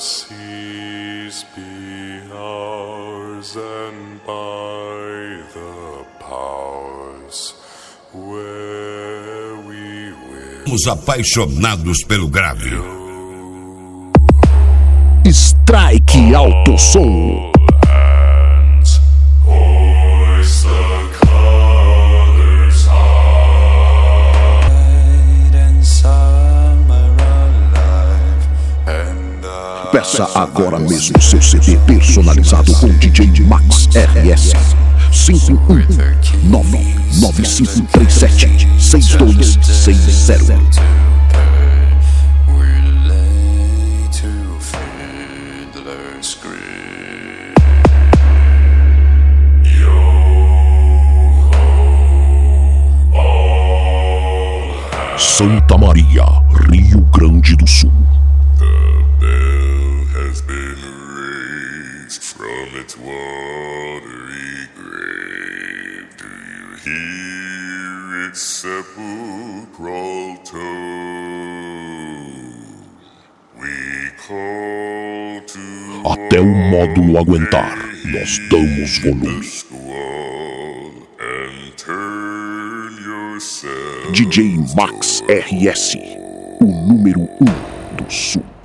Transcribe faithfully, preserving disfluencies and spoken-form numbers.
seas be ours, and by the powers where we will. Os apaixonados pelo grave. Strike Alto Som. Peça agora mesmo seu C D personalizado com D J Max R S. cinco um nove nove cinco três sete seis dois seis zero. Santa Maria, Rio Grande do Sul. From its watery grave, do you hear its sepulchral tone? We call to até o módulo aguentar, nós damos volume. D J Max R S, o número um do Sul.